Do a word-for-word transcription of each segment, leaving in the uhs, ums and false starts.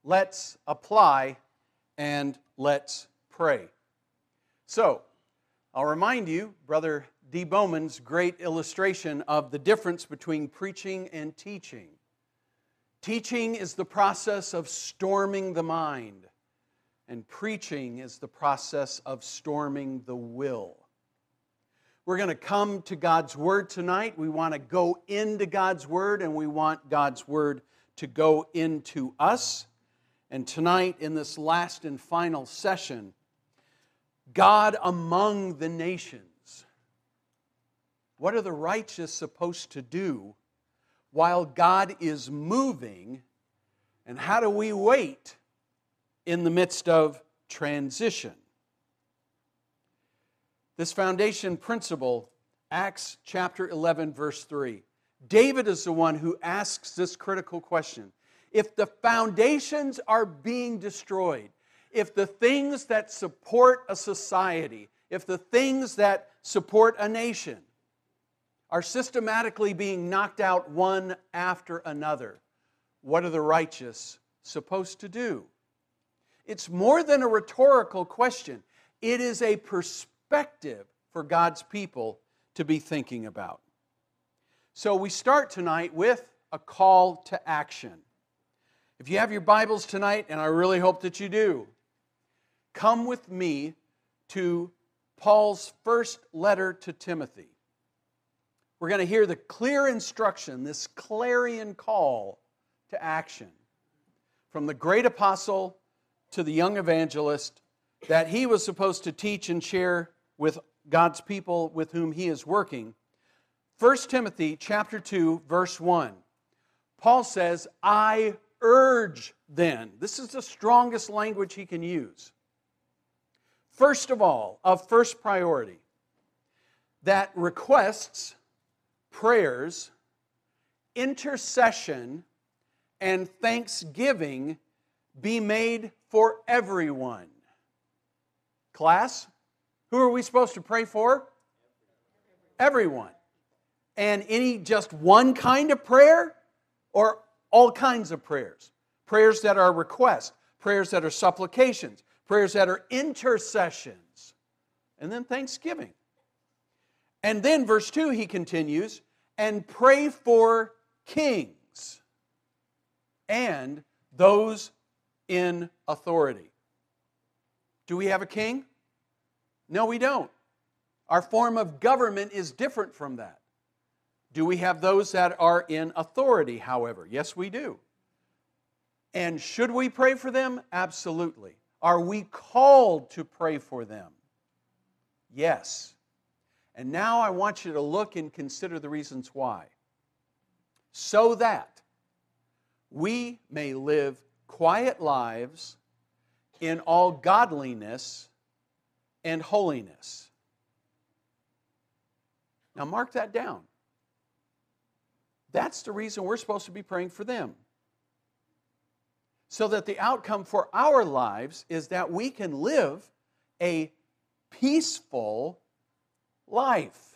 let's apply and let's pray. So, I'll remind you, Brother D. Bowman's great illustration of the difference between preaching and teaching. Teaching is the process of storming the mind, and preaching is the process of storming the will. We're going to come to God's Word tonight. We want to go into God's Word, and we want God's Word to go into us. And tonight, in this last and final session, God among the nations. What are the righteous supposed to do while God is moving? And how do we wait in the midst of transition? This foundation principle, Acts chapter eleven, verse three. David is the one who asks this critical question. If the foundations are being destroyed, if the things that support a society, if the things that support a nation are systematically being knocked out one after another, what are the righteous supposed to do? It's more than a rhetorical question. It is a perspective for God's people to be thinking about. So we start tonight with a call to action. If you have your Bibles tonight, and I really hope that you do, come with me to Paul's first letter to Timothy. We're going to hear the clear instruction, this clarion call to action from the great apostle to the young evangelist that he was supposed to teach and share with God's people with whom he is working. First Timothy chapter two, verse one. Paul says, I urge then. This is the strongest language he can use. First of all, of first priority, that requests, prayers, intercession, and thanksgiving be made for everyone. Class, who are we supposed to pray for? Everyone. And any just one kind of prayer, or all kinds of prayers? Prayers that are requests, prayers that are supplications, prayers that are intercessions, and then thanksgiving. And then verse two, he continues, and pray for kings and those in authority. Do we have a king? No, we don't. Our form of government is different from that. Do we have those that are in authority, however? Yes, we do. And should we pray for them? Absolutely. Are we called to pray for them? Yes. And now I want you to look and consider the reasons why. So that we may live quiet lives in all godliness and holiness. Now mark that down. That's the reason we're supposed to be praying for them. So that the outcome for our lives is that we can live a peaceful life.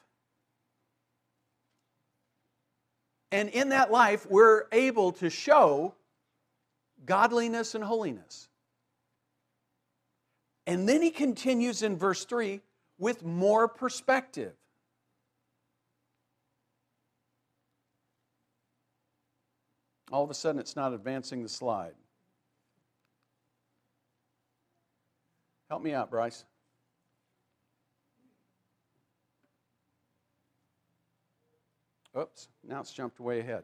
And in that life, we're able to show godliness and holiness. And then he continues in verse three with more perspective. All of a sudden, it's not advancing the slide. Help me out, Bryce. Oops, now it's jumped way ahead.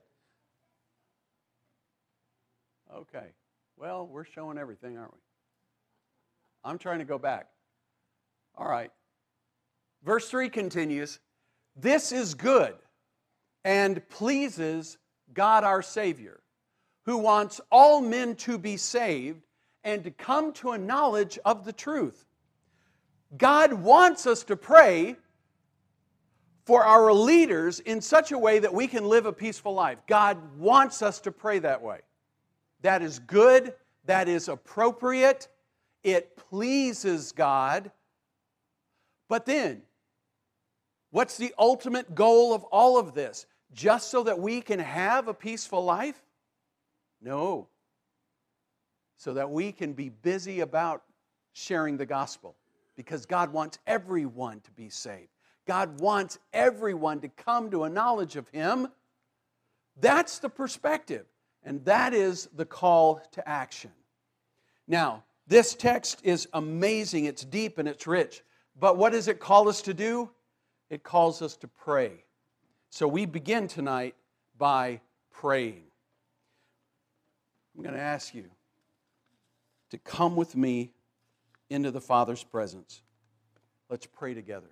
Okay, well, we're showing everything, aren't we? I'm trying to go back. All right. Verse three continues, this is good and pleases God our Savior, who wants all men to be saved and to come to a knowledge of the truth. God wants us to pray for our leaders in such a way that we can live a peaceful life. God wants us to pray that way. That is good. That is appropriate. It pleases God. But then, what's the ultimate goal of all of this? Just so that we can have a peaceful life? No. so that we can be busy about sharing the gospel, because God wants everyone to be saved. God wants everyone to come to a knowledge of Him. That's the perspective, and that is the call to action. Now, this text is amazing, it's deep and it's rich, but what does it call us to do? It calls us to pray. So we begin tonight by praying. I'm going to ask you to come with me into the Father's presence. Let's pray together.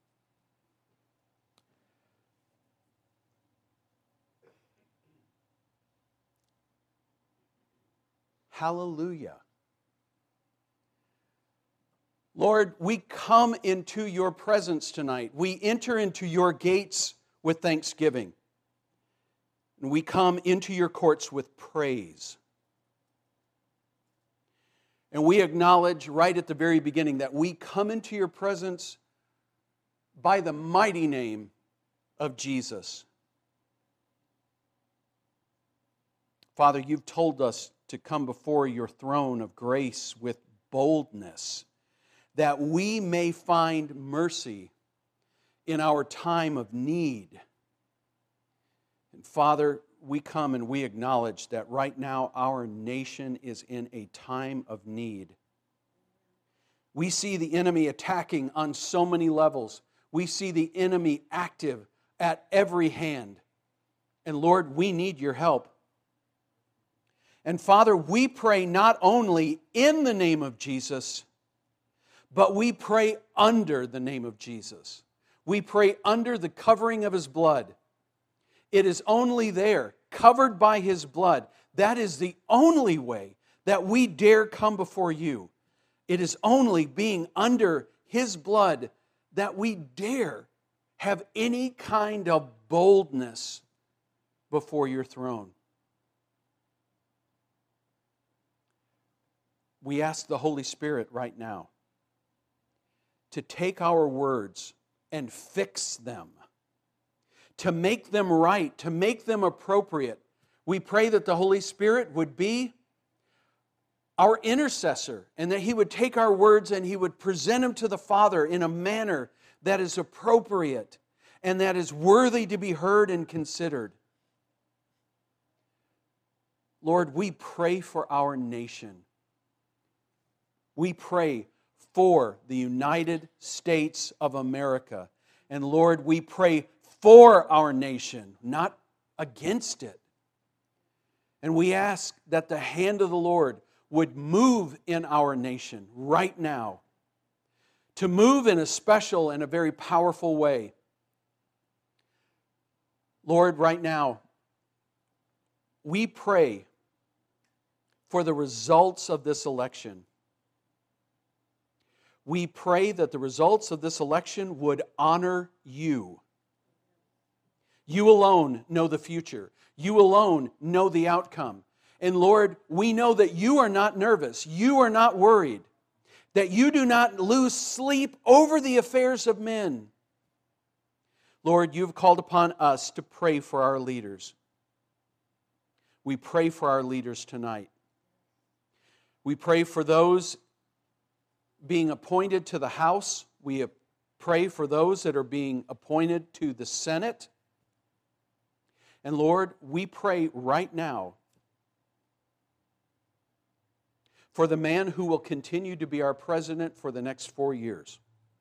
Hallelujah. Lord, we come into your presence tonight. We enter into your gates with thanksgiving. And we come into your courts with praise. And we acknowledge right at the very beginning that we come into your presence by the mighty name of Jesus. Father, you've told us to come before your throne of grace with boldness, that we may find mercy in our time of need. And Father, we come and we acknowledge that right now our nation is in a time of need. We see the enemy attacking on so many levels. We see the enemy active at every hand. And Lord, we need your help. And Father, we pray not only in the name of Jesus, but we pray under the name of Jesus. We pray under the covering of His blood. It is only there, covered by His blood. That is the only way that we dare come before you. It is only being under His blood that we dare have any kind of boldness before your throne. We ask the Holy Spirit right now to take our words and fix them, to make them right, to make them appropriate. We pray that the Holy Spirit would be our intercessor and that He would take our words and He would present them to the Father in a manner that is appropriate and that is worthy to be heard and considered. Lord, we pray for our nation. We pray for the United States of America. And Lord, we pray for our nation, not against it. And we ask that the hand of the Lord would move in our nation right now, to move in a special and a very powerful way. Lord, right now, we pray for the results of this election. We pray that the results of this election would honor you. You alone know the future. You alone know the outcome. And Lord, we know that you are not nervous. You are not worried. That you do not lose sleep over the affairs of men. Lord, you've called upon us to pray for our leaders. We pray for our leaders tonight. We pray for those being appointed to the House. We pray for those that are being appointed to the Senate. And Lord, we pray right now for the man who will continue to be our president for the next four years.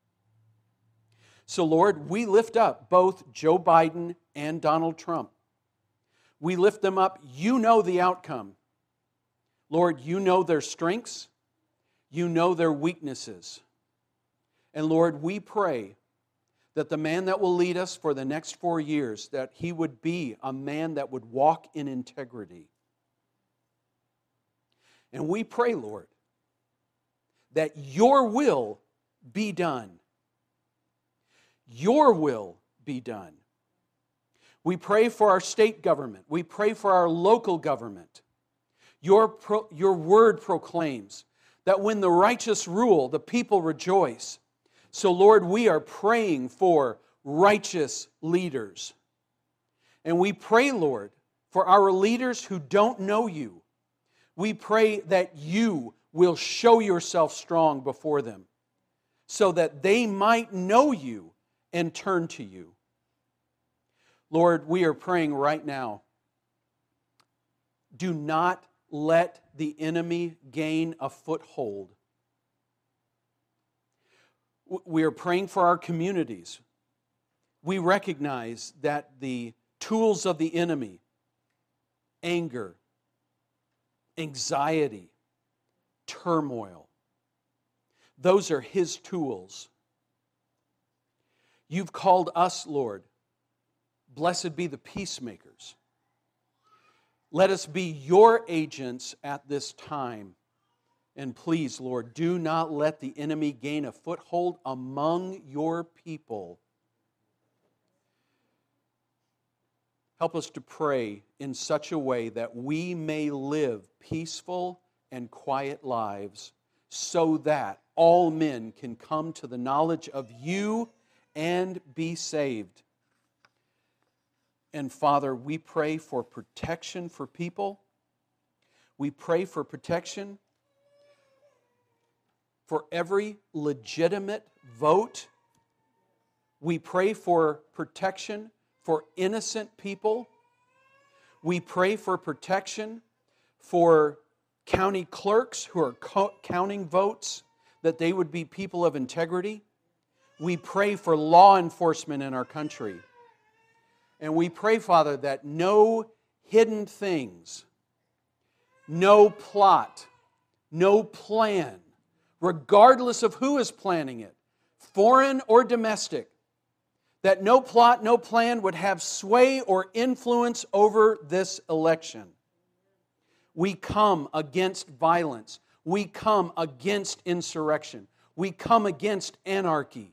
So Lord, we lift up both Joe Biden and Donald Trump. We lift them up. You know the outcome. Lord, you know their strengths. You know their weaknesses. And Lord, we pray that the man that will lead us for the next four years, that he would be a man that would walk in integrity. And we pray, Lord, that your will be done. Your will be done. We pray for our state government. We pray for our local government. Your, pro, your word proclaims that when the righteous rule, the people rejoice. So, Lord, we are praying for righteous leaders. And we pray, Lord, for our leaders who don't know you. We pray that you will show yourself strong before them, so that they might know you and turn to you. Lord, we are praying right now. Do not let the enemy gain a foothold. We are praying for our communities. We recognize that the tools of the enemy, anger, anxiety, turmoil, those are his tools. You've called us, Lord. Blessed be the peacemakers. Let us be your agents at this time. And please, Lord, do not let the enemy gain a foothold among your people. Help us to pray in such a way that we may live peaceful and quiet lives, so that all men can come to the knowledge of you and be saved. And Father, we pray for protection for people. We pray for protection for every legitimate vote. We pray for protection for innocent people. We pray for protection for county clerks who are co- counting votes, that they would be people of integrity. We pray for law enforcement in our country. And we pray, Father, that no hidden things, no plot, no plan, regardless of who is planning it, foreign or domestic, that no plot, no plan would have sway or influence over this election. We come against violence. We come against insurrection. We come against anarchy.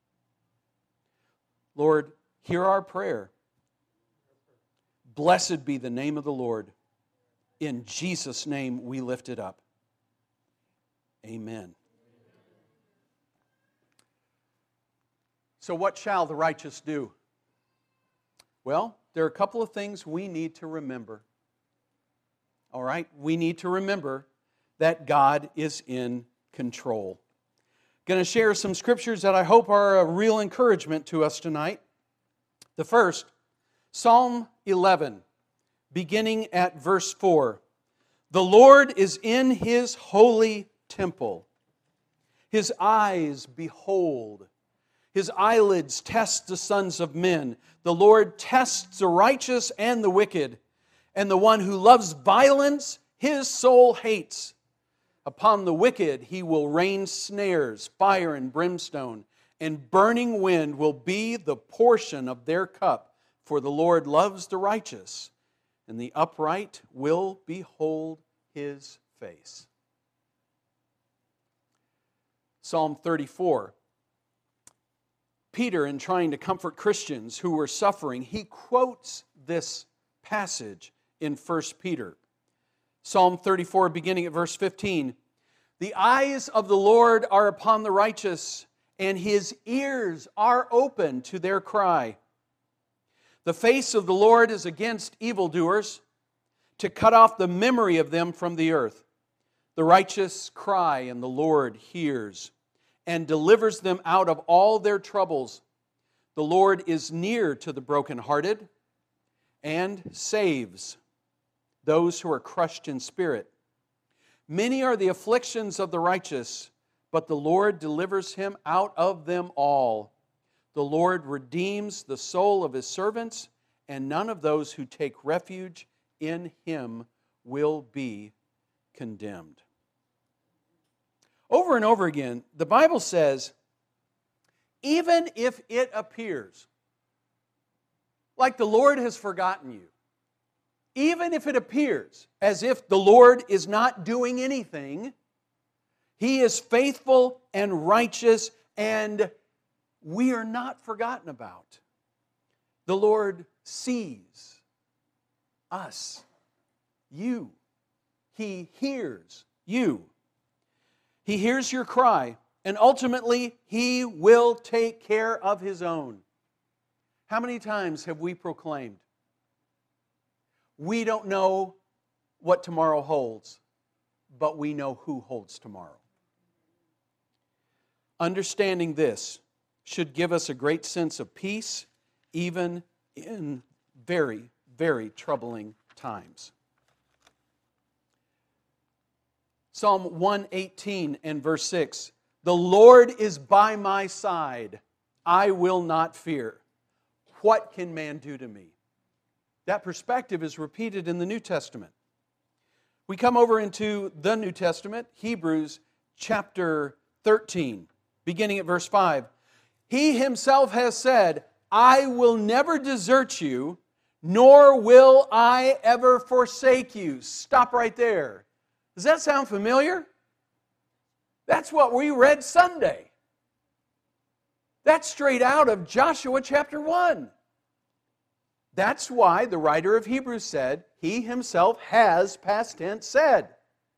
Lord, hear our prayer. Blessed be the name of the Lord. In Jesus' name we lift it up. Amen. So what shall the righteous do? Well, there are a couple of things we need to remember. All right? We need to remember that God is in control. Going to share some scriptures that I hope are a real encouragement to us tonight. The first, Psalm eleven, beginning at verse four. The Lord is in His holy temple. His eyes behold. His eyelids test the sons of men. The Lord tests the righteous and the wicked. And the one who loves violence, his soul hates. Upon the wicked He will rain snares, fire and brimstone, and burning wind will be the portion of their cup. For the Lord loves the righteous, and the upright will behold His face. Psalm thirty-four. Peter, in trying to comfort Christians who were suffering, he quotes this passage in First Peter. Psalm thirty-four, beginning at verse fifteen. The eyes of the Lord are upon the righteous, and His ears are open to their cry. The face of the Lord is against evildoers, to cut off the memory of them from the earth. The righteous cry, and the Lord hears, and delivers them out of all their troubles. The Lord is near to the brokenhearted, and saves those who are crushed in spirit. Many are the afflictions of the righteous, but the Lord delivers him out of them all. The Lord redeems the soul of His servants, and none of those who take refuge in Him will be condemned. Over and over again, the Bible says, even if it appears like the Lord has forgotten you, even if it appears as if the Lord is not doing anything, He is faithful and righteous, and we are not forgotten about. The Lord sees us, you. He hears you. He hears your cry, and ultimately He will take care of His own. How many times have we proclaimed, we don't know what tomorrow holds, but we know who holds tomorrow. Understanding this should give us a great sense of peace, even in very, very troubling times. Psalm one eighteen and verse six, "The Lord is by my side, I will not fear. What can man do to me?" That perspective is repeated in the New Testament. We come over into the New Testament, Hebrews chapter thirteen, beginning at verse five. "He himself has said, I will never desert you, nor will I ever forsake you." Stop right there. Does that sound familiar? That's what we read Sunday. That's straight out of Joshua chapter one. That's why the writer of Hebrews said, he himself has, past tense, said.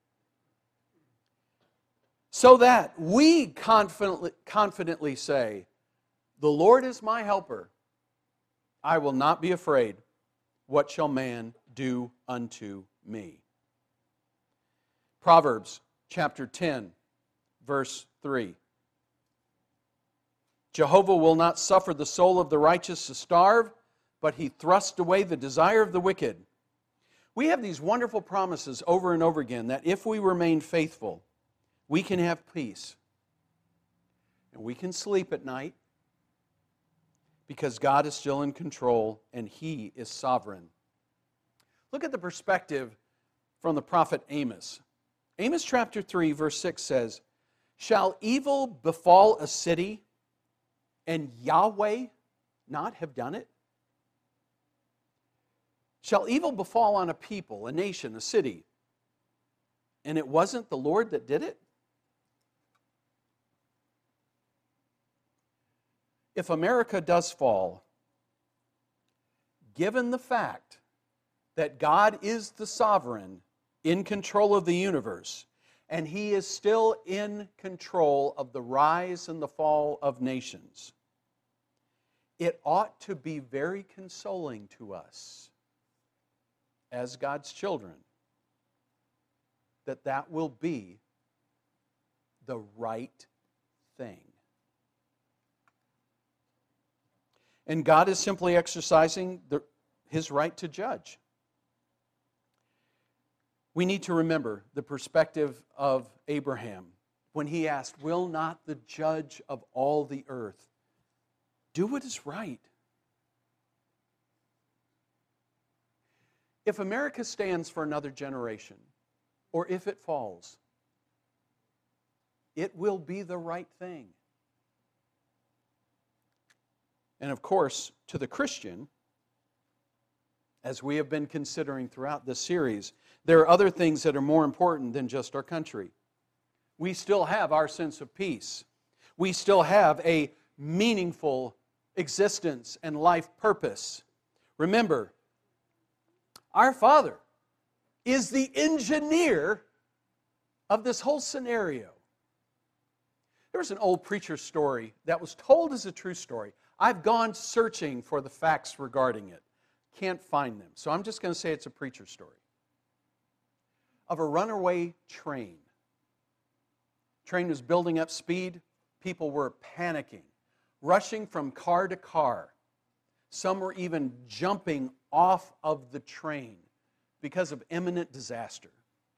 So that we confidently, confidently say, "The Lord is my helper. I will not be afraid. What shall man do unto me?" Proverbs chapter ten, verse three. "Jehovah will not suffer the soul of the righteous to starve, but he thrusts away the desire of the wicked." We have these wonderful promises over and over again that if we remain faithful, we can have peace. And we can sleep at night because God is still in control and He is sovereign. Look at the perspective from the prophet Amos. Amos chapter three, verse six says, "Shall evil befall a city and Yahweh not have done it? Shall evil befall on a people, a nation, a city, and it wasn't the Lord that did it?" If America does fall, given the fact that God is the sovereign in control of the universe, and He is still in control of the rise and the fall of nations, it ought to be very consoling to us as God's children that that will be the right thing. And God is simply exercising the, His right to judge. We need to remember the perspective of Abraham when he asked, "Will not the judge of all the earth do what is right?" If America stands for another generation, or if it falls, it will be the right thing. And of course, to the Christian, as we have been considering throughout this series, there are other things that are more important than just our country. We still have our sense of peace. We still have a meaningful existence and life purpose. Remember, our Father is the engineer of this whole scenario. There was an old preacher's story that was told as a true story. I've gone searching for the facts regarding it. Can't find them. So I'm just going to say it's a preacher's story. Of a runaway train. Train was building up speed. People were panicking, rushing from car to car. Some were even jumping off of the train because of imminent disaster.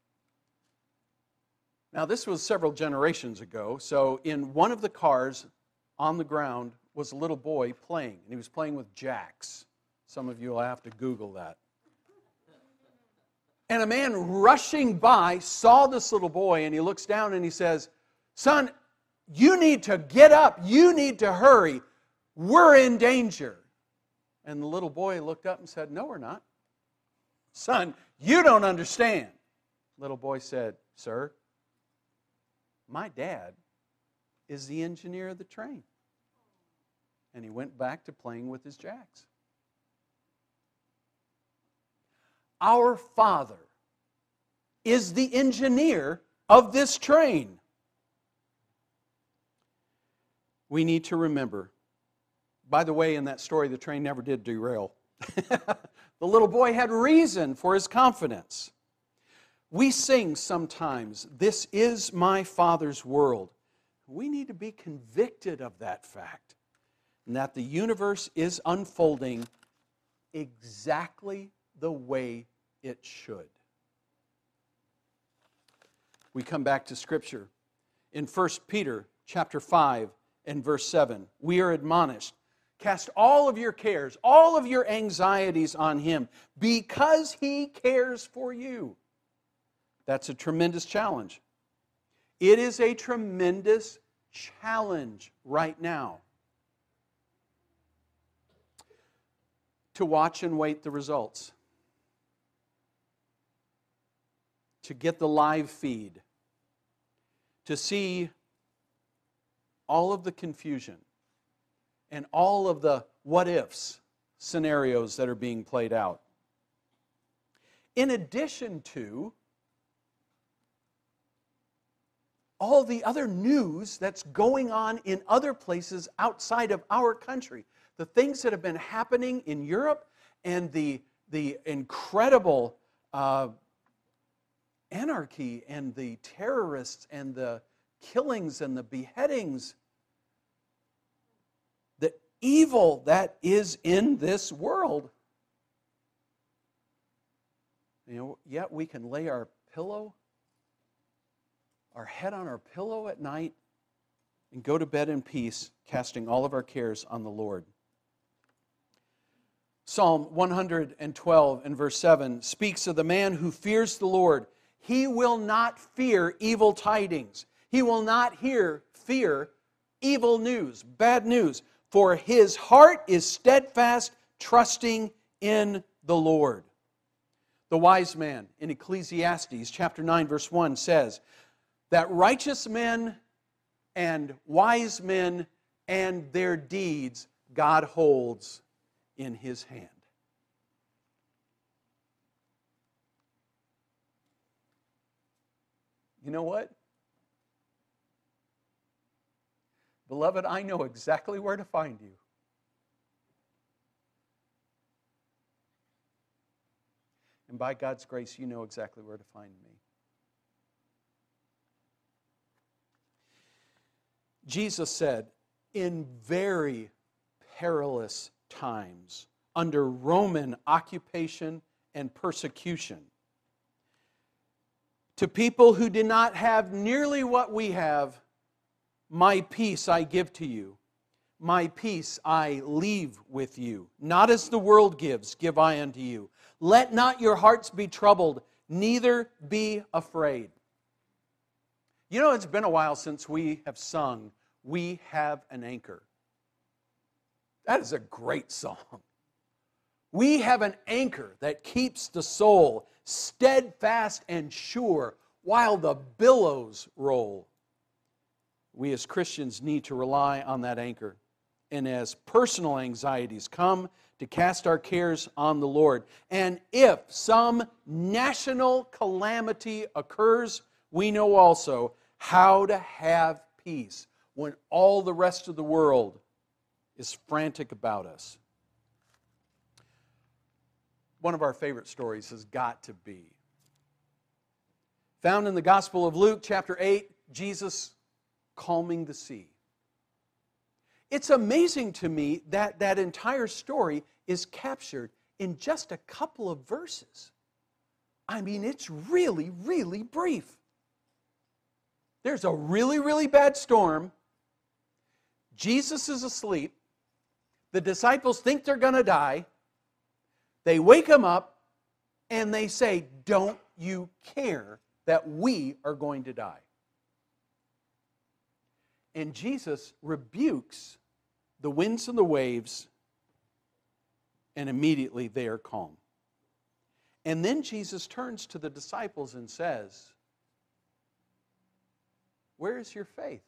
Now, this was several generations ago, so in one of the cars on the ground was a little boy playing, and he was playing with jacks. Some of you will have to Google that. And a man rushing by saw this little boy, and he looks down and he says, "Son, you need to get up. You need to hurry. We're in danger." And the little boy looked up and said, "No, we're not." "Son, you don't understand." Little boy said, "Sir, my dad is the engineer of the train." And he went back to playing with his jacks. Our Father is the engineer of this train. We need to remember. By the way, in that story, the train never did derail. The little boy had reason for his confidence. We sing sometimes, "This is my Father's world." We need to be convicted of that fact, and that the universe is unfolding exactly the way it should. We come back to Scripture. In First Peter chapter five and verse seven, we are admonished, "Cast all of your cares, all of your anxieties on Him, because He cares for you." That's a tremendous challenge. It is a tremendous challenge right now to watch and wait the results, to get the live feed, to see all of the confusion and all of the what-ifs scenarios that are being played out. In addition to all the other news that's going on in other places outside of our country. The things that have been happening in Europe and the, the incredible uh, anarchy and the terrorists and the killings and the beheadings. The evil that is in this world. You know, yet we can lay our pillow our head on our pillow at night and go to bed in peace, casting all of our cares on the Lord. Psalm one hundred twelve and verse seven speaks of the man who fears the Lord. He will not fear evil tidings. He will not hear, fear evil news, bad news, for his heart is steadfast, trusting in the Lord. The wise man in Ecclesiastes chapter nine verse one says, that righteous men and wise men and their deeds God holds in His hand. You know what? Beloved, I know exactly where to find you. And by God's grace, you know exactly where to find me. Jesus said, in very perilous times, under Roman occupation and persecution, to people who did not have nearly what we have, my peace I give to you. My peace I leave with you. Not as the world gives, give I unto you. Let not your hearts be troubled, neither be afraid. You know, it's been a while since we have sung, "We Have an Anchor." That is a great song. We have an anchor that keeps the soul steadfast and sure while the billows roll. We as Christians need to rely on that anchor. And as personal anxieties come, to cast our cares on the Lord. And if some national calamity occurs, we know also how to have peace when all the rest of the world is frantic about us. One of our favorite stories has got to be found in the Gospel of Luke, chapter eight, Jesus calming the sea. It's amazing to me that that entire story is captured in just a couple of verses. I mean, it's really, really brief. There's a really, really bad storm. Jesus is asleep. The disciples think they're going to die. They wake him up and they say, "Don't you care that we are going to die?" And Jesus rebukes the winds and the waves, and immediately they are calm. And then Jesus turns to the disciples and says, "Where is your faith?"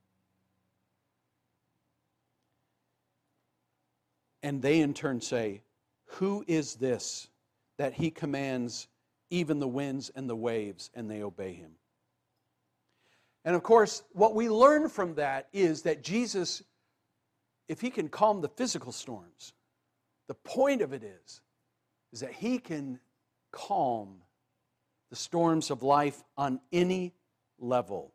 And they in turn say, "Who is this that He commands even the winds and the waves, and they obey Him?" And of course, what we learn from that is that Jesus, if He can calm the physical storms, the point of it is, is that He can calm the storms of life on any level.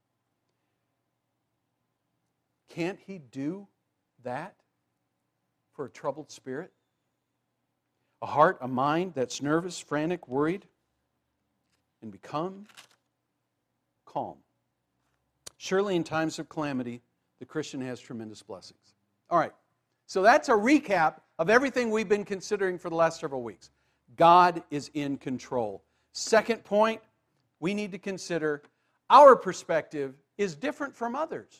Can't He do that for a troubled spirit? A heart, a mind that's nervous, frantic, worried, and become calm. Surely in times of calamity, the Christian has tremendous blessings. All right, so that's a recap of everything we've been considering for the last several weeks. God is in control. Second point, we need to consider our perspective is different from others.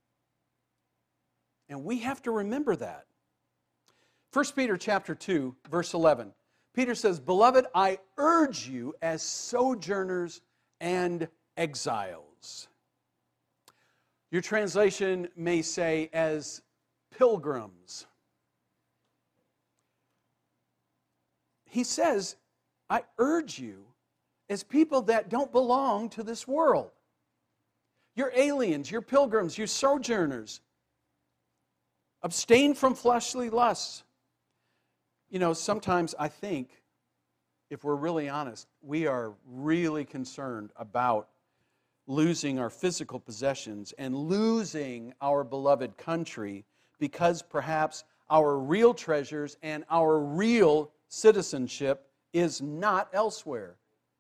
And we have to remember that. First Peter chapter two, verse eleven. Peter says, "Beloved, I urge you as sojourners and exiles." Your translation may say as pilgrims. He says, I urge you as people that don't belong to this world. You're aliens, you're pilgrims, you're sojourners. Abstain from fleshly lusts. You know, sometimes I think, if we're really honest, we are really concerned about losing our physical possessions and losing our beloved country because perhaps our real treasures and our real citizenship is not elsewhere.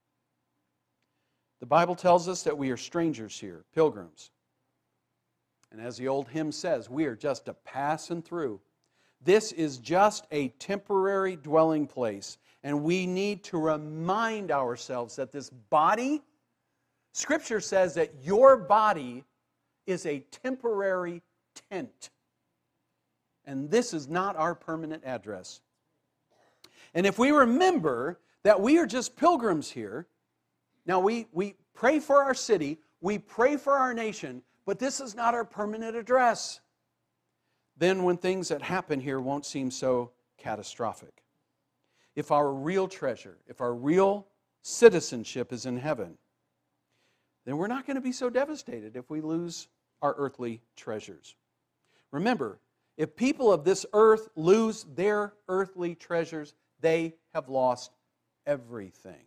The Bible tells us that we are strangers here, pilgrims. And as the old hymn says, we are just a passing through. This is just a temporary dwelling place, and we need to remind ourselves that this body, Scripture says that your body is a temporary tent. And this is not our permanent address. And if we remember that we are just pilgrims here, now we, we pray for our city, we pray for our nation, but this is not our permanent address. Then when things that happen here won't seem so catastrophic. If our real treasure, if our real citizenship is in heaven, then we're not going to be so devastated if we lose our earthly treasures. Remember, if people of this earth lose their earthly treasures, they have lost everything.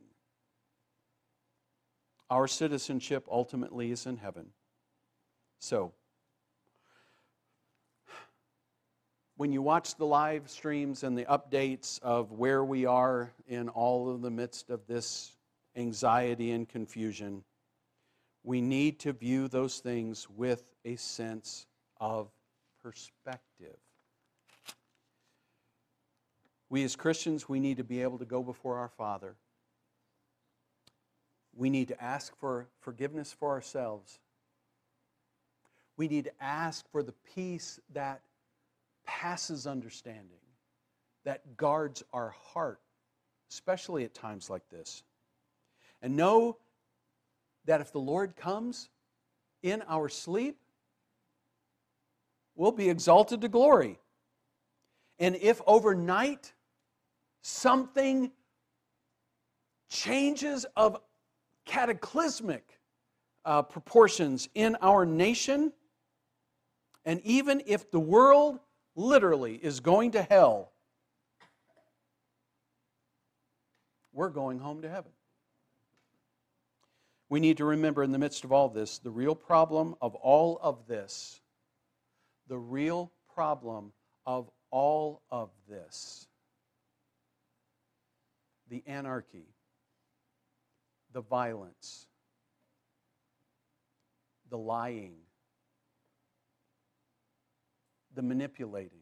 Our citizenship ultimately is in heaven. So, when you watch the live streams and the updates of where we are in all of the midst of this anxiety and confusion, we need to view those things with a sense of perspective. We as Christians, we need to be able to go before our Father. We need to ask for forgiveness for ourselves. We need to ask for the peace that passes understanding, that guards our heart, especially at times like this. And know that if the Lord comes in our sleep, we'll be exalted to glory. And if overnight something changes of cataclysmic uh, proportions in our nation, and even if the world literally is going to hell, we're going home to heaven. We need to remember in the midst of all this, the real problem of all of this, the real problem of all of this, the anarchy, the violence, the lying, the manipulating.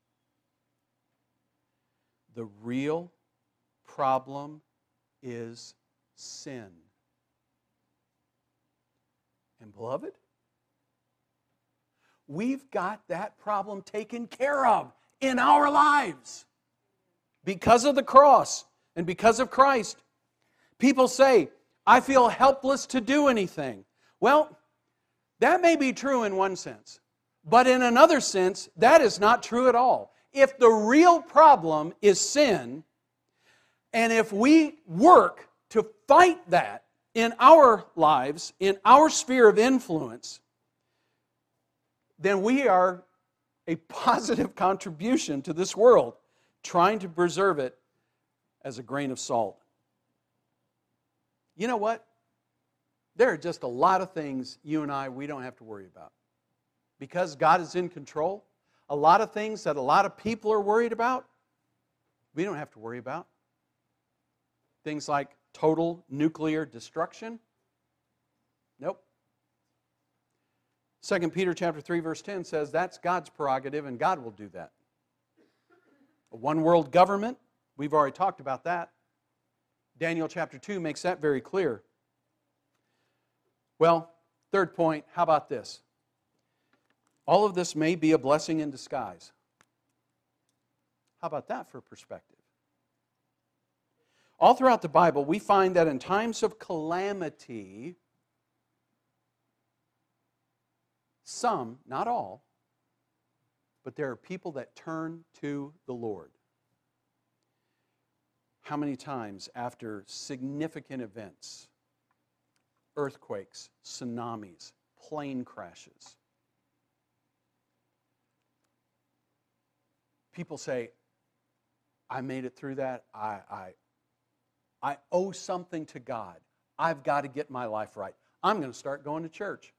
The real problem is sin. And beloved, we've got that problem taken care of in our lives because of the cross and because of Christ. People say, I feel helpless to do anything. Well, that may be true in one sense, but in another sense, that is not true at all. If the real problem is sin, and if we work to fight that in our lives, in our sphere of influence, then we are a positive contribution to this world, trying to preserve it as a grain of salt. you know what? There are just a lot of things you and I, we don't have to worry about. Because God is in control, a lot of things that a lot of people are worried about, we don't have to worry about. Things like total nuclear destruction. Nope. Second Peter chapter three, verse ten says that's God's prerogative and God will do that. A one world government, we've already talked about that. Daniel chapter two makes that very clear. Well, third point, how about this? All of this may be a blessing in disguise. How about that for perspective? All throughout the Bible, we find that in times of calamity, some, not all, but there are people that turn to the Lord. How many times after significant events, earthquakes, tsunamis, plane crashes, people say, I made it through that, I, I, I owe something to God. I've got to get my life right. I'm going to start going to church.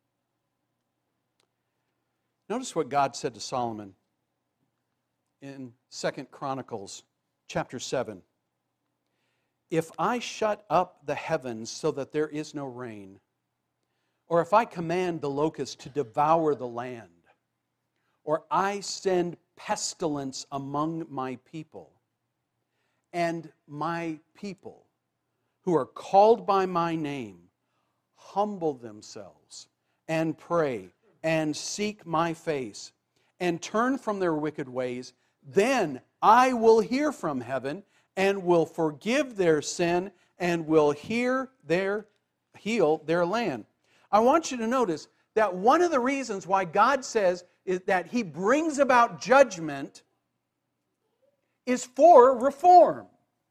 Notice what God said to Solomon in Second Chronicles chapter seven. If I shut up the heavens so that there is no rain, or if I command the locust to devour the land, or I send pestilence among my people, and my people who are called by my name humble themselves and pray and seek my face and turn from their wicked ways, then I will hear from heaven and will forgive their sin and will hear their, heal their land. I want you to notice that one of the reasons why God says is that He brings about judgment is for reform.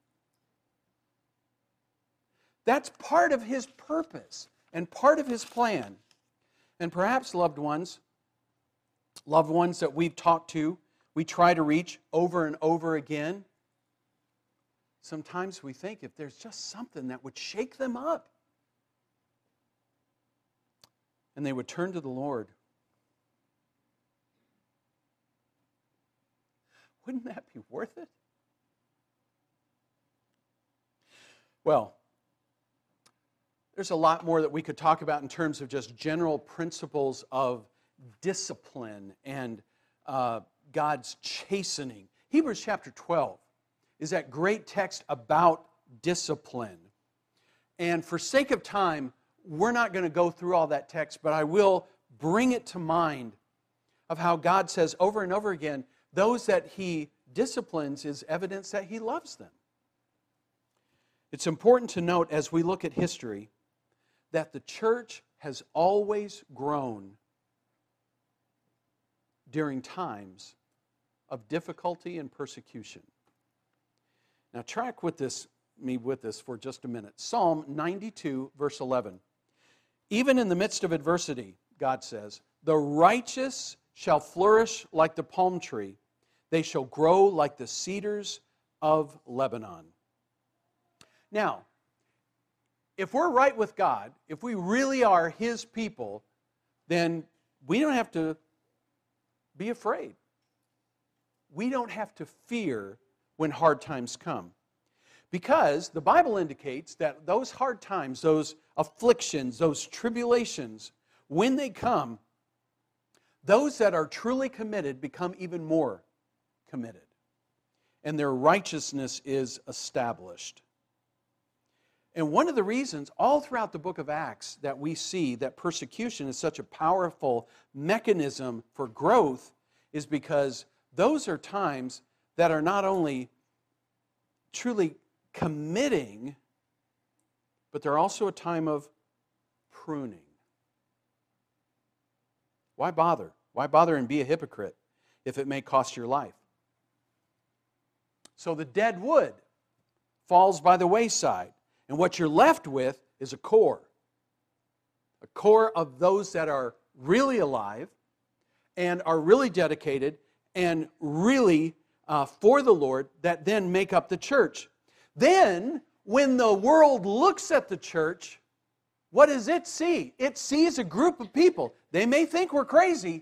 That's part of His purpose and part of His plan. And perhaps, loved ones, loved ones that we've talked to, we try to reach over and over again, sometimes we think if there's just something that would shake them up, and they would turn to the Lord, wouldn't that be worth it? Well, there's a lot more that we could talk about in terms of just general principles of discipline and uh, God's chastening. Hebrews chapter twelve is that great text about discipline. And for sake of time, we're not going to go through all that text, but I will bring it to mind of how God says over and over again, those that He disciplines is evidence that He loves them. It's important to note as we look at history that the church has always grown during times of difficulty and persecution. Now track with this, me with this for just a minute. Psalm ninety-two, verse eleven. Even in the midst of adversity, God says, the righteous shall flourish like the palm tree. They shall grow like the cedars of Lebanon. Now, if we're right with God, if we really are His people, then we don't have to be afraid. We don't have to fear when hard times come. Because the Bible indicates that those hard times, those afflictions, those tribulations, when they come, those that are truly committed become even more committed. And their righteousness is established. And one of the reasons all throughout the book of Acts that we see that persecution is such a powerful mechanism for growth is because those are times that are not only truly committing, but they're also a time of pruning. Why bother? Why bother and be a hypocrite if it may cost your life? So the dead wood falls by the wayside. And what you're left with is a core. A core of those that are really alive and are really dedicated and really uh, for the Lord that then make up the church. Then, when the world looks at the church, what does it see? It sees a group of people. They may think we're crazy,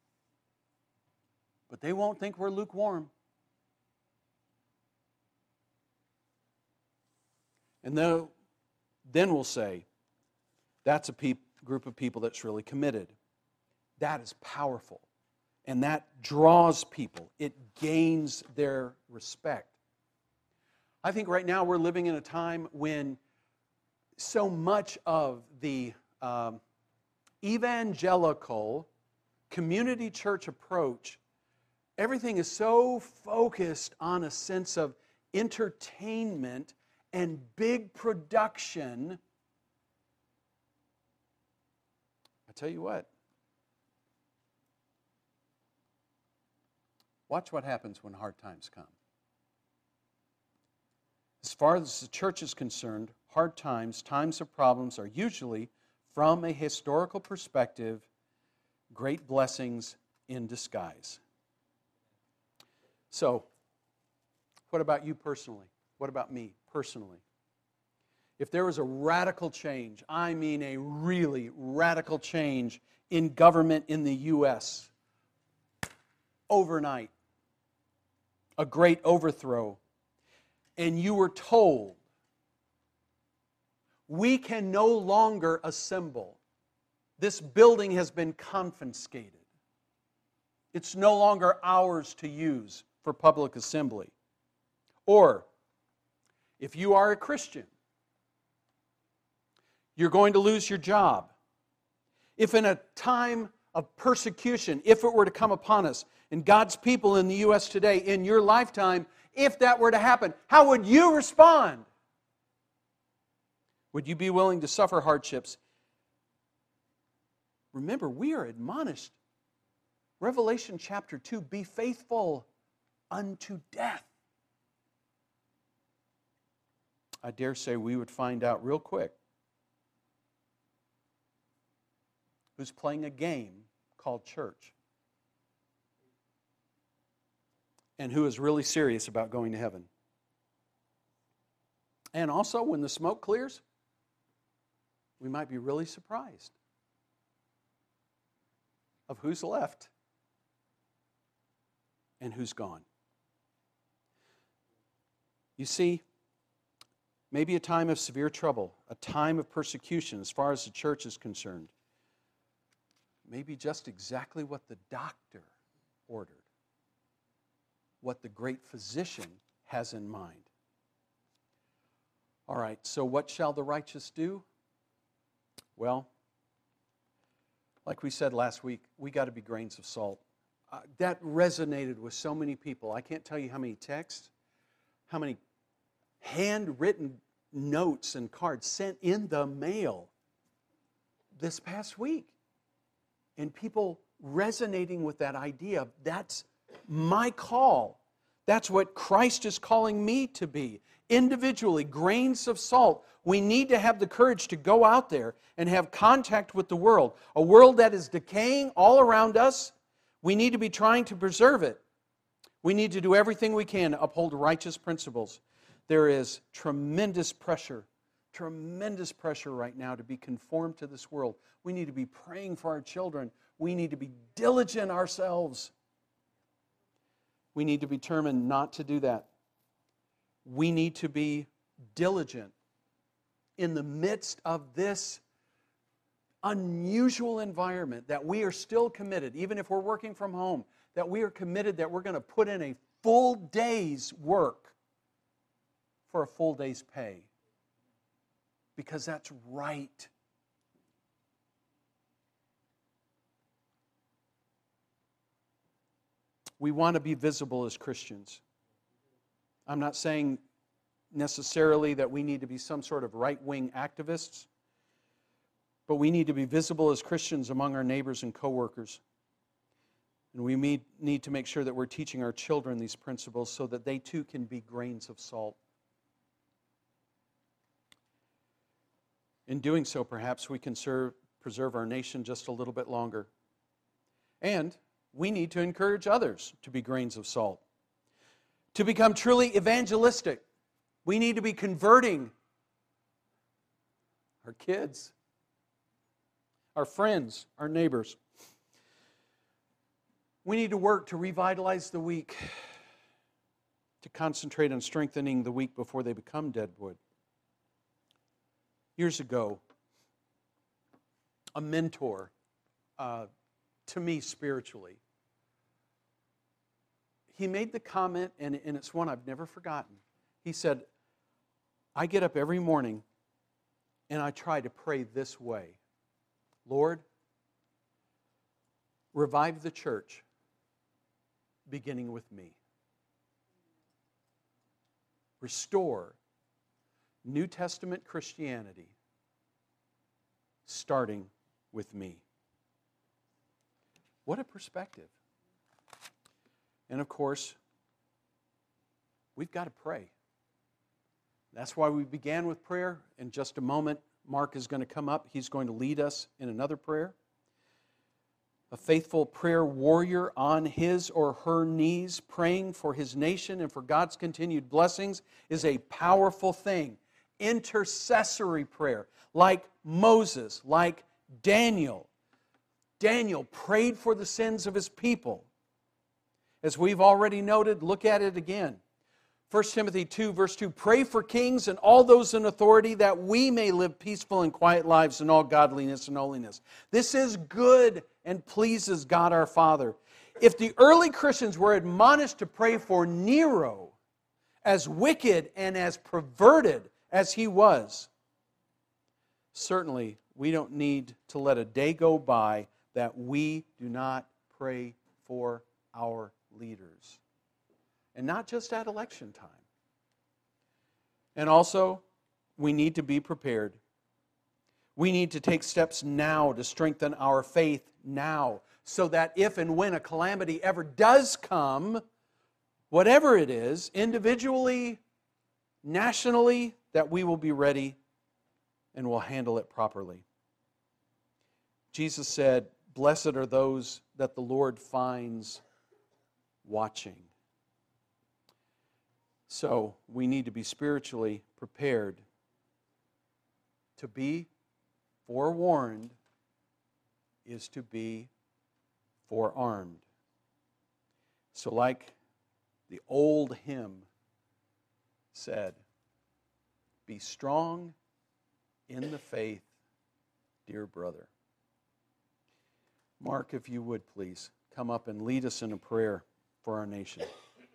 but they won't think we're lukewarm. And then, then we'll say, that's a peop, group of people that's really committed. That is powerful. And that draws people. It gains their respect. I think right now we're living in a time when so much of the um, evangelical community church approach, everything is so focused on a sense of entertainment and big production. I tell you what, watch what happens when hard times come. As far as the church is concerned, hard times, times of problems are usually, from a historical perspective, great blessings in disguise. So, what about you personally? What about me personally? If there was a radical change, I mean a really radical change in government in the U S overnight, a great overthrow, and you were told, we can no longer assemble. This building has been confiscated. It's no longer ours to use for public assembly. Or, if you are a Christian, you're going to lose your job. If in a time of persecution, if it were to come upon us, and God's people in the U S today, in your lifetime, if that were to happen, how would you respond? Would you be willing to suffer hardships? Remember, we are admonished. Revelation chapter two, be faithful unto death. I dare say we would find out real quick who's playing a game called church and who is really serious about going to heaven. And also, when the smoke clears, we might be really surprised of who's left and who's gone. You see, maybe a time of severe trouble, a time of persecution as far as the church is concerned, maybe just exactly what the doctor ordered, what the great physician has in mind. All right, so what shall the righteous do? Well, like we said last week, we got to be grains of salt. Uh, that resonated with so many people. I can't tell you how many texts, how many handwritten notes and cards sent in the mail this past week. And people resonating with that idea. That's my call. That's what Christ is calling me to be. Individually, grains of salt. We need to have the courage to go out there and have contact with the world. A world that is decaying all around us. We need to be trying to preserve it. We need to do everything we can to uphold righteous principles. There is tremendous pressure, tremendous pressure right now to be conformed to this world. We need to be praying for our children. We need to be diligent ourselves. We need to be determined not to do that. We need to be diligent in the midst of this unusual environment, that we are still committed, even if we're working from home, that we are committed that we're going to put in a full day's work for a full day's pay. Because that's right. We want to be visible as Christians. I'm not saying necessarily that we need to be some sort of right-wing activists, but we need to be visible as Christians among our neighbors and coworkers. And we need to make sure that we're teaching our children these principles so that they too can be grains of salt. In doing so, perhaps we can serve, preserve our nation just a little bit longer. And we need to encourage others to be grains of salt, to become truly evangelistic. We need to be converting our kids, our friends, our neighbors. We need to work to revitalize the weak, to concentrate on strengthening the weak before they become dead wood. Years ago, a mentor uh, to me spiritually, he made the comment, and, and it's one I've never forgotten. He said, I get up every morning and I try to pray this way. Lord, revive the church, beginning with me. Restore New Testament Christianity, starting with me. What a perspective. And of course, we've got to pray. That's why we began with prayer. In just a moment, Mark is going to come up. He's going to lead us in another prayer. A faithful prayer warrior on his or her knees, praying for his nation and for God's continued blessings, is a powerful thing. Intercessory prayer, like Moses, like Daniel. Daniel prayed for the sins of his people. As we've already noted, look at it again. First Timothy two, verse two, pray for kings and all those in authority that we may live peaceful and quiet lives in all godliness and holiness. This is good and pleases God our Father. If the early Christians were admonished to pray for Nero, as wicked and as perverted as he was, certainly we don't need to let a day go by that we do not pray for our leaders. And not just at election time. And also, we need to be prepared. We need to take steps now to strengthen our faith now, so that if and when a calamity ever does come, whatever it is, individually, nationally, that we will be ready and will handle it properly. Jesus said, blessed are those that the Lord finds watching. So we need to be spiritually prepared. To be forewarned is to be forearmed. So like the old hymn said, be strong in the faith, dear brother. Mark, if you would please, come up and lead us in a prayer for our nation.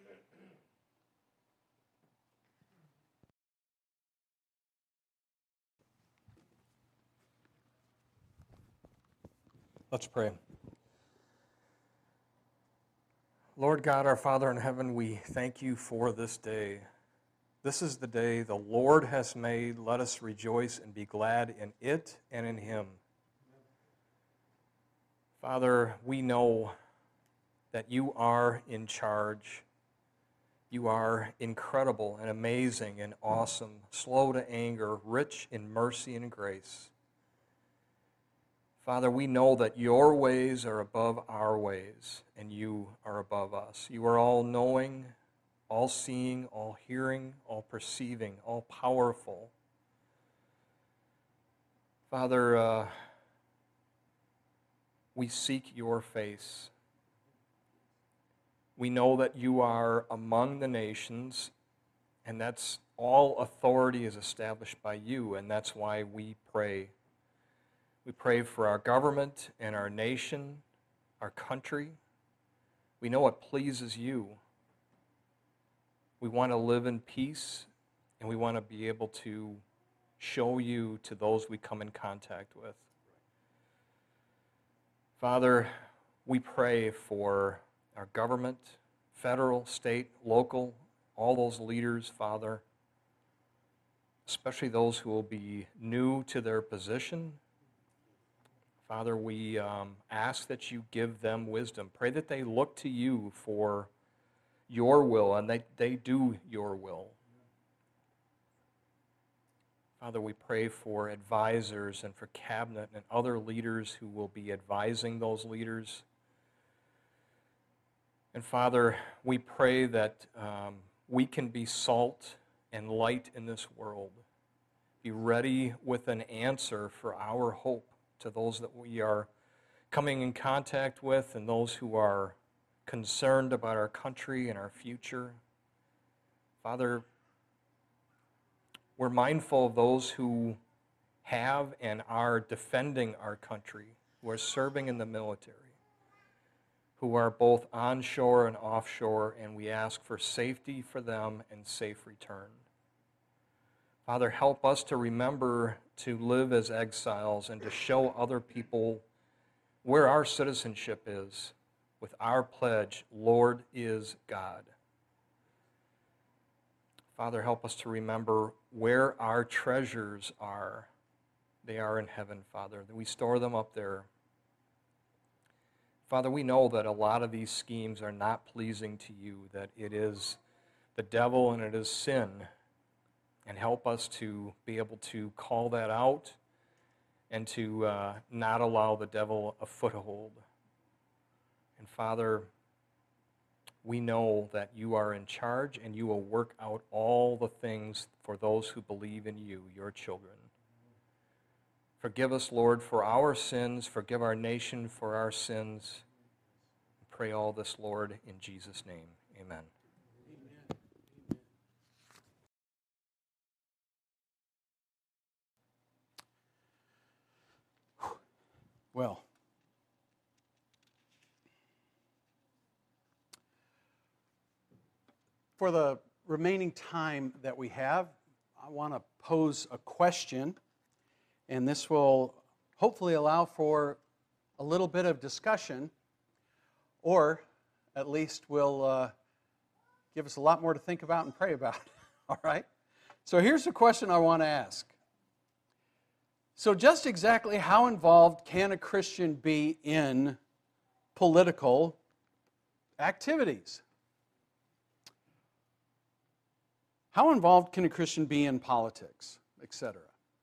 Let's pray. Lord God, our Father in heaven, we thank you for this day. This is the day the Lord has made. Let us rejoice and be glad in it and in Him. Father, we know that you are in charge. You are incredible and amazing and awesome, slow to anger, rich in mercy and grace. Father, we know that your ways are above our ways, and you are above us. You are all-knowing, all-seeing, all-hearing, all-perceiving, all-powerful. Father, uh, we seek your face. We know that you are among the nations, and that's all authority is established by you, and that's why we pray. We pray for our government and our nation, our country. We know it pleases you. We want to live in peace, and we want to be able to show you to those we come in contact with. Father, we pray for our government, federal, state, local, all those leaders, Father, especially those who will be new to their position. Father, we um, ask that you give them wisdom. Pray that they look to you for your will and they, they do your will. Father, we pray for advisors and for cabinet and other leaders who will be advising those leaders. And Father, we pray that um, we can be salt and light in this world. Be ready with an answer for our hope to those that we are coming in contact with and those who are concerned about our country and our future. Father, we're mindful of those who have and are defending our country, who are serving in the military, who are both onshore and offshore, and we ask for safety for them and safe return. Father, help us to remember to live as exiles and to show other people where our citizenship is with our pledge, Lord is God. Father, help us to remember where our treasures are. They are in heaven, Father. We store them up there. Father, we know that a lot of these schemes are not pleasing to you, that it is the devil and it is sin. And help us to be able to call that out and to uh, not allow the devil a foothold. And Father, we know that you are in charge and you will work out all the things for those who believe in you, your children. Forgive us, Lord, for our sins. Forgive our nation for our sins. We pray all this, Lord, in Jesus' name. Amen. Well, for the remaining time that we have, I want to pose a question, and this will hopefully allow for a little bit of discussion, or at least will uh, give us a lot more to think about and pray about. All right? So here's the question I want to ask. So just exactly how involved can a Christian be in political activities? How involved can a Christian be in politics, et cetera?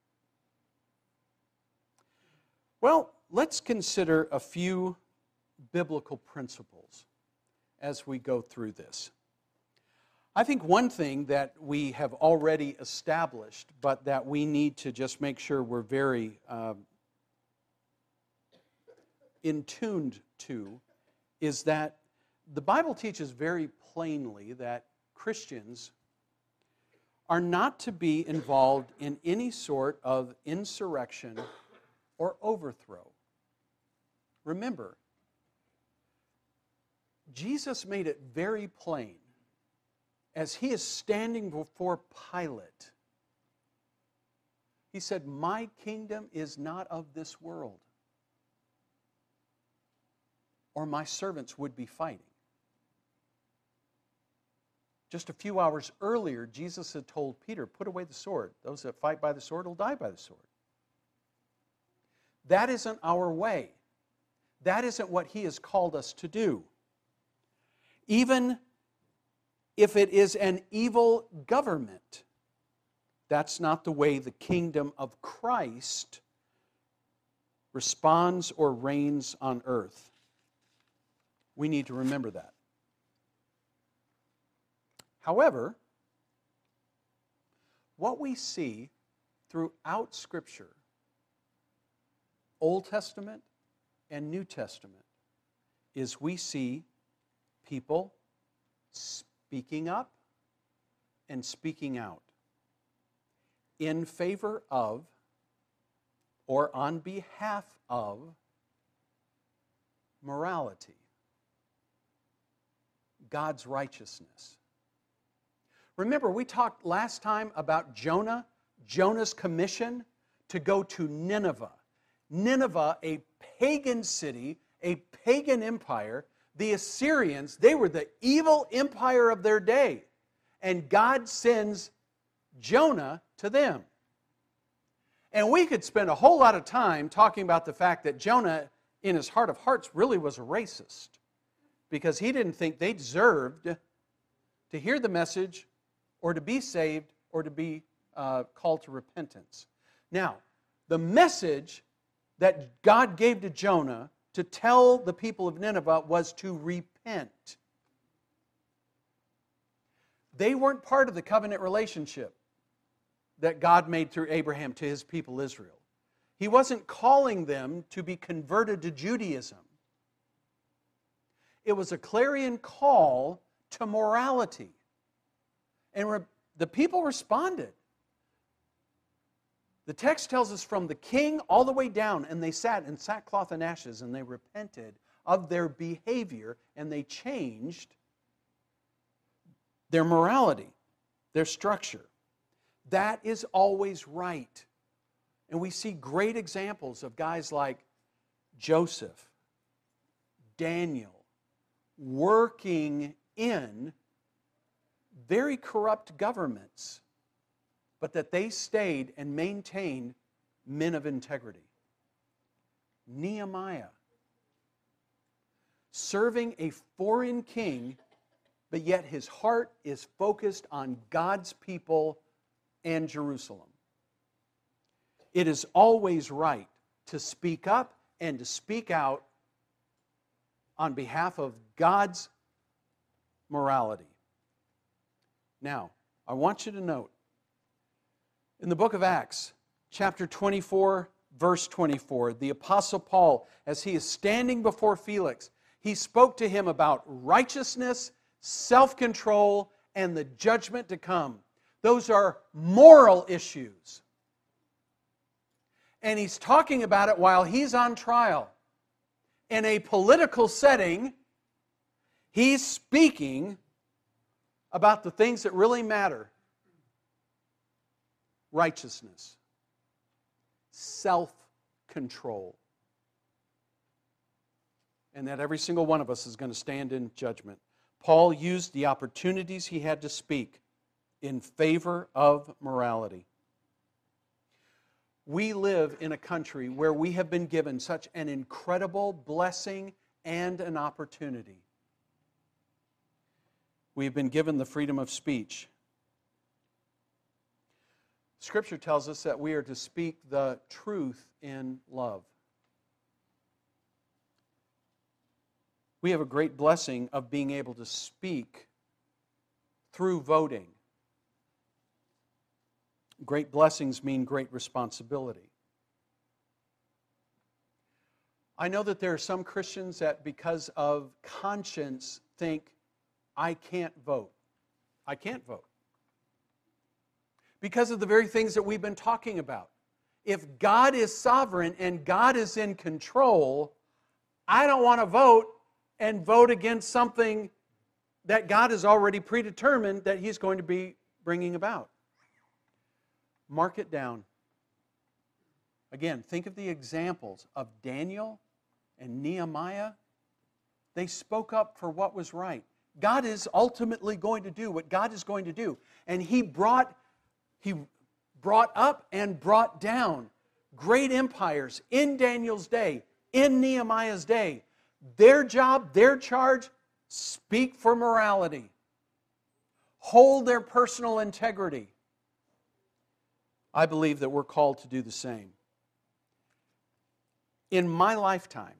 Well, let's consider a few biblical principles as we go through this. I think one thing that we have already established, but that we need to just make sure we're very um, in tuned to, is that the Bible teaches very plainly that Christians are not to be involved in any sort of insurrection or overthrow. Remember, Jesus made it very plain as he is standing before Pilate. He said, "My kingdom is not of this world, or my servants would be fighting." Just a few hours earlier, Jesus had told Peter, "Put away the sword. Those that fight by the sword will die by the sword." That isn't our way. That isn't what he has called us to do. Even if it is an evil government, that's not the way the kingdom of Christ responds or reigns on earth. We need to remember that. However, what we see throughout Scripture, Old Testament and New Testament, is we see people speaking up and speaking out in favor of or on behalf of morality, God's righteousness. Remember, we talked last time about Jonah, Jonah's commission to go to Nineveh. Nineveh, a pagan city, a pagan empire. The Assyrians, they were the evil empire of their day. And God sends Jonah to them. And we could spend a whole lot of time talking about the fact that Jonah, in his heart of hearts, really was a racist, because he didn't think they deserved to hear the message or to be saved or to be uh, called to repentance. Now, the message that God gave to Jonah to tell the people of Nineveh was to repent. They weren't part of the covenant relationship that God made through Abraham to his people Israel. He wasn't calling them to be converted to Judaism. It was a clarion call to morality. And re- the people responded. The text tells us from the king all the way down, and they sat in sackcloth and ashes, and they repented of their behavior, and they changed their morality, their structure. That is always right. And we see great examples of guys like Joseph, Daniel, working in very corrupt governments, but that they stayed and maintained men of integrity. Nehemiah, serving a foreign king, but yet his heart is focused on God's people and Jerusalem. It is always right to speak up and to speak out on behalf of God's morality. Now, I want you to note, in the book of Acts, chapter twenty-four, verse twenty-four, the Apostle Paul, as he is standing before Felix, he spoke to him about righteousness, self-control, and the judgment to come. Those are moral issues. And he's talking about it while he's on trial. In a political setting, he's speaking about the things that really matter. Righteousness, self-control, and that every single one of us is going to stand in judgment. Paul used the opportunities he had to speak in favor of morality. We live in a country where we have been given such an incredible blessing and an opportunity. We have been given the freedom of speech. Scripture tells us that we are to speak the truth in love. We have a great blessing of being able to speak through voting. Great blessings mean great responsibility. I know that there are some Christians that, because of conscience, think, I can't vote. I can't vote. Because of the very things that we've been talking about. If God is sovereign and God is in control, I don't want to vote and vote against something that God has already predetermined that He's going to be bringing about. Mark it down. Again, think of the examples of Daniel and Nehemiah. They spoke up for what was right. God is ultimately going to do what God is going to do. And He brought, he brought up and brought down great empires in Daniel's day, in Nehemiah's day. Their job, their charge, speak for morality. Hold their personal integrity. I believe that we're called to do the same. In my lifetime,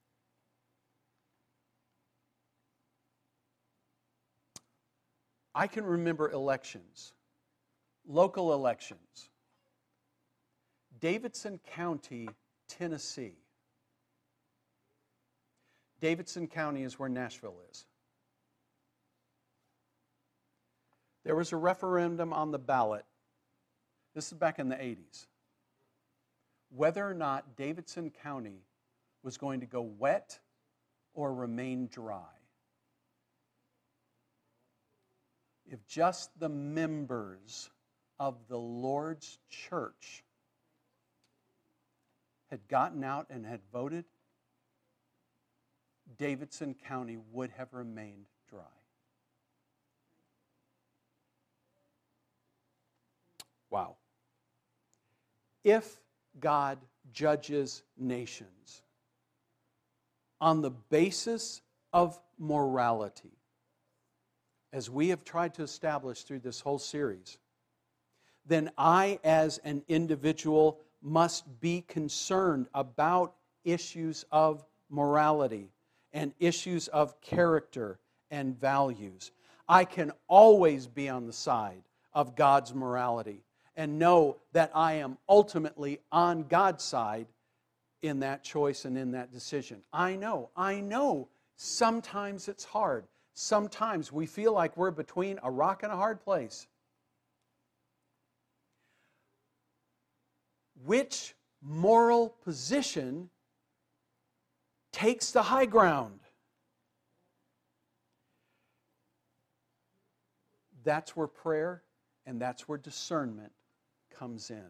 I can remember elections, local elections. Davidson County, Tennessee. Davidson County is where Nashville is. There was a referendum on the ballot. This is back in the eighties. Whether or not Davidson County was going to go wet or remain dry. If just the members of the Lord's church had gotten out and had voted, Davidson County would have remained dry. Wow. If God judges nations on the basis of morality, as we have tried to establish through this whole series, then I, as an individual, must be concerned about issues of morality and issues of character and values. I can always be on the side of God's morality and know that I am ultimately on God's side in that choice and in that decision. I know, I know sometimes it's hard. Sometimes we feel like we're between a rock and a hard place. Which moral position takes the high ground? That's where prayer and that's where discernment comes in.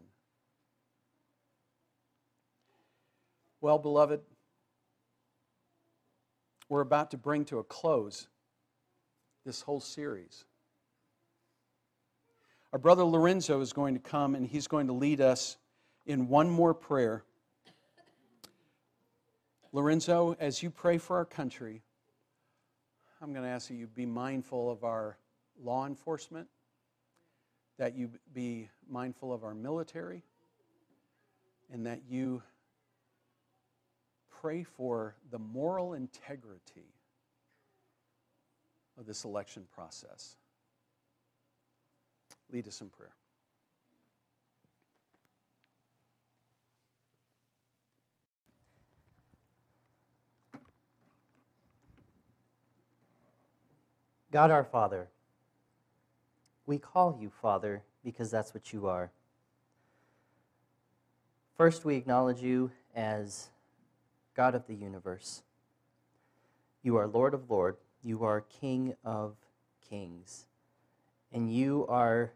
Well, beloved, we're about to bring to a close this whole series. Our brother Lorenzo is going to come and he's going to lead us in one more prayer. Lorenzo, as you pray for our country, I'm going to ask that you be mindful of our law enforcement, that you be mindful of our military, and that you pray for the moral integrity of this election process. Lead us in prayer. God our Father, we call you Father because that's what you are. First, we acknowledge you as God of the universe. You are Lord of Lords. You are King of Kings. And you are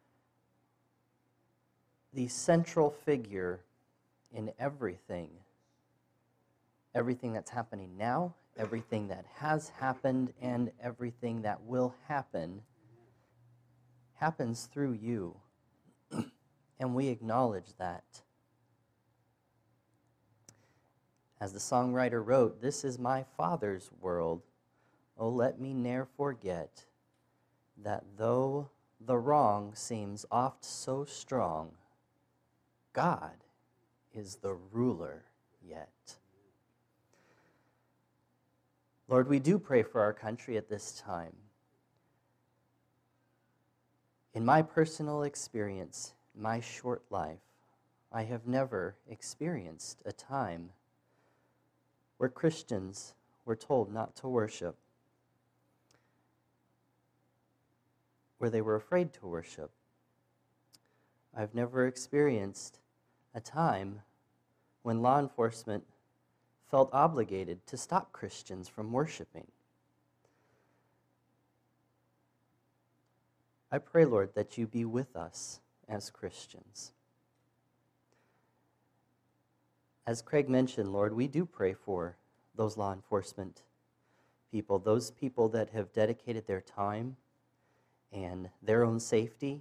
the central figure in everything. Everything that's happening now, everything that has happened, and everything that will happen happens through you. And we acknowledge that. As the songwriter wrote, "This is my Father's world. Oh, let me ne'er forget that though the wrong seems oft so strong, God is the ruler yet." Lord, we do pray for our country at this time. In my personal experience, my short life, I have never experienced a time where Christians were told not to worship, where they were afraid to worship. I've never experienced a time when law enforcement felt obligated to stop Christians from worshiping. I pray, Lord, that you be with us as Christians. As Craig mentioned, Lord, we do pray for those law enforcement people, those people that have dedicated their time and their own safety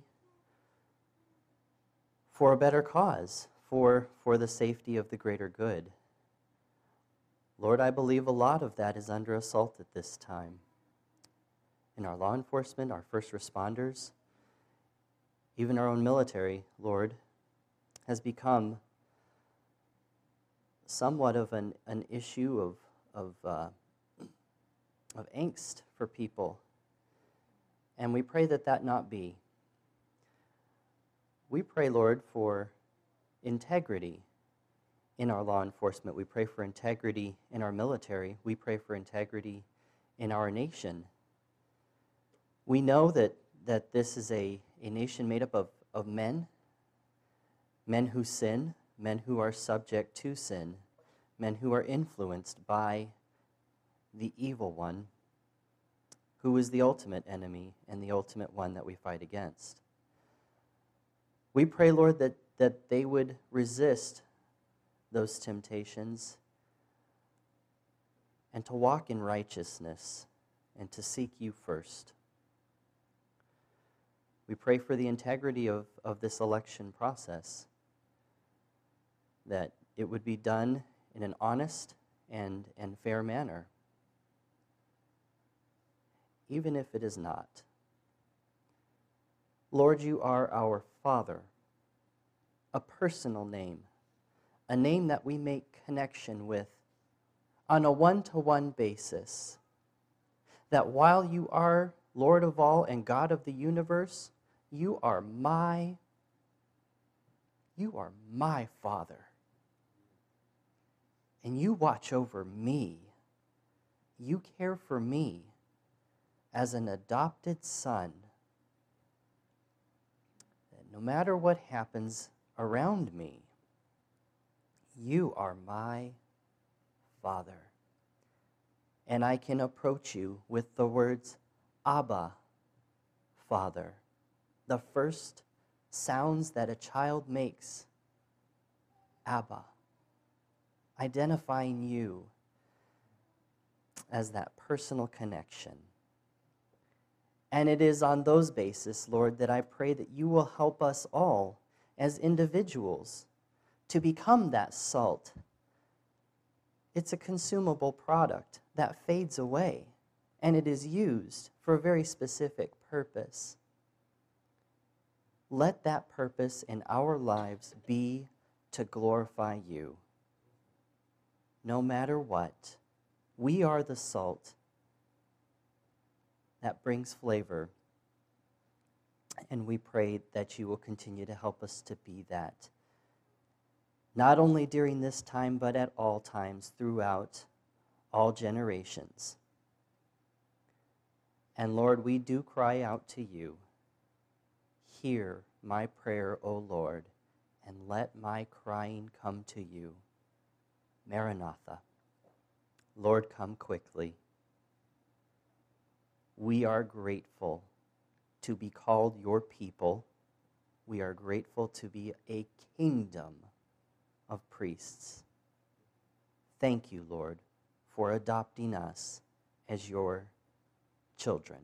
for a better cause, for, for the safety of the greater good. Lord, I believe a lot of that is under assault at this time. In our law enforcement, our first responders, even our own military, Lord, has become somewhat of an, an issue of, of, uh, of angst for people. And we pray that that not be. We pray, Lord, for integrity in our law enforcement. We pray for integrity in our military. We pray for integrity in our nation. We know that, that this is a, a nation made up of, of men, men who sin, men who are subject to sin, men who are influenced by the evil one, who is the ultimate enemy and the ultimate one that we fight against. We pray, Lord, that, that they would resist those temptations and to walk in righteousness and to seek you first. We pray for the integrity of, of this election process, that it would be done in an honest and, and fair manner, even if it is not. Lord, you are our Father, a personal name, a name that we make connection with on a one-to-one basis, that while you are Lord of all and God of the universe, you are my, you are my Father. And you watch over me. You care for me as an adopted son. That no matter what happens around me, you are my Father. And I can approach you with the words, Abba, Father. The first sounds that a child makes, Abba, identifying you as that personal connection. And it is on those bases, Lord, that I pray that you will help us all as individuals to become that salt. It's a consumable product that fades away, and it is used for a very specific purpose. Let that purpose in our lives be to glorify you. No matter what, we are the salt that brings flavor, and we pray that you will continue to help us to be that, not only during this time, but at all times throughout all generations. And Lord, we do cry out to you, hear my prayer, O Lord, and let my crying come to you. Maranatha. Lord, come quickly. We are grateful to be called your people. We are grateful to be a kingdom of priests. Thank you, Lord, for adopting us as your children.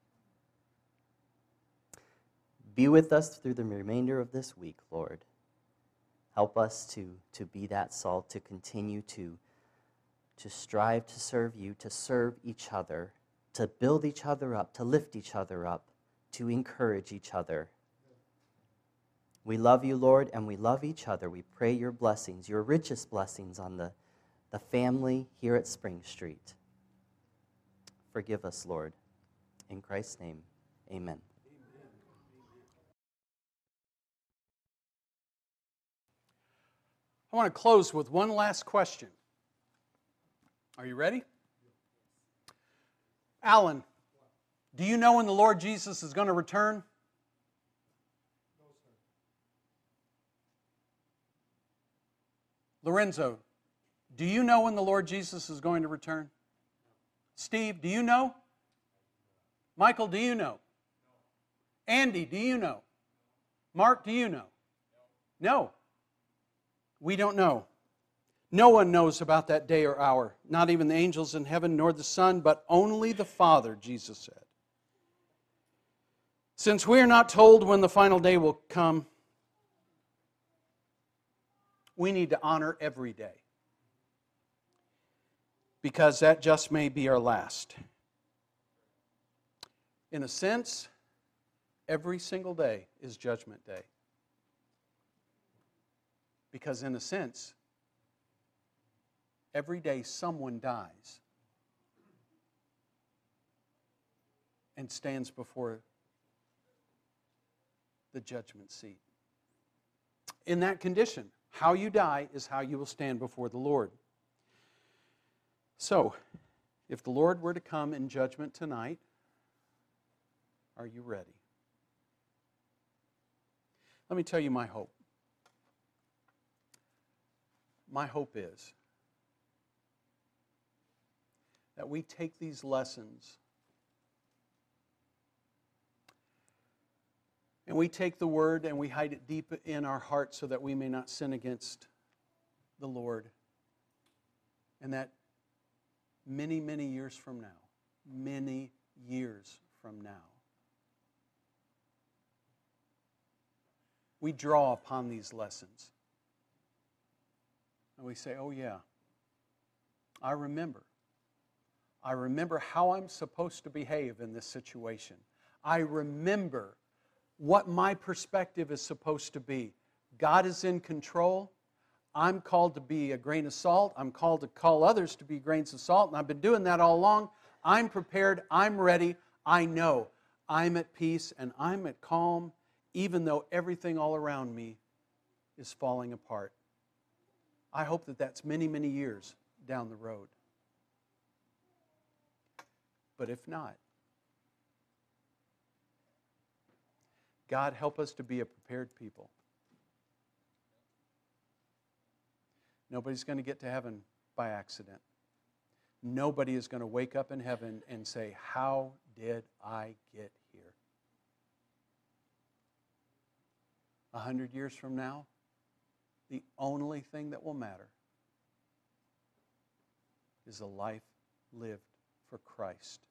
Be with us through the remainder of this week, Lord. Help us to, to be that salt, to continue to, to strive to serve you, to serve each other, to build each other up, to lift each other up, to encourage each other. We love you, Lord, and we love each other. We pray your blessings, your richest blessings on the, the family here at Spring Street. Forgive us, Lord. In Christ's name, amen. I want to close with one last question. Are you ready? Alan, do you know when the Lord Jesus is going to return? No, sir. Lorenzo, do you know when the Lord Jesus is going to return? Steve, do you know? Michael, do you know? Andy, do you know? Mark, do you know? No. We don't know. No one knows about that day or hour, not even the angels in heaven nor the Son, but only the Father, Jesus said. Since we are not told when the final day will come, we need to honor every day, because that just may be our last. In a sense, every single day is Judgment Day. Because in a sense, every day someone dies and stands before the judgment seat. In that condition, how you die is how you will stand before the Lord. So, if the Lord were to come in judgment tonight, are you ready? Let me tell you my hope. My hope is that we take these lessons and we take the Word and we hide it deep in our hearts so that we may not sin against the Lord. And that many, many years from now, many years from now, we draw upon these lessons. And we say, oh yeah, I remember. I remember how I'm supposed to behave in this situation. I remember what my perspective is supposed to be. God is in control. I'm called to be a grain of salt. I'm called to call others to be grains of salt, and I've been doing that all along. I'm prepared. I'm ready. I know I'm at peace and I'm at calm, even though everything all around me is falling apart. I hope that that's many, many years down the road. But if not, God, help us to be a prepared people. Nobody's going to get to heaven by accident. Nobody is going to wake up in heaven and say, "How did I get here?" A hundred years from now, the only thing that will matter is a life lived for Christ.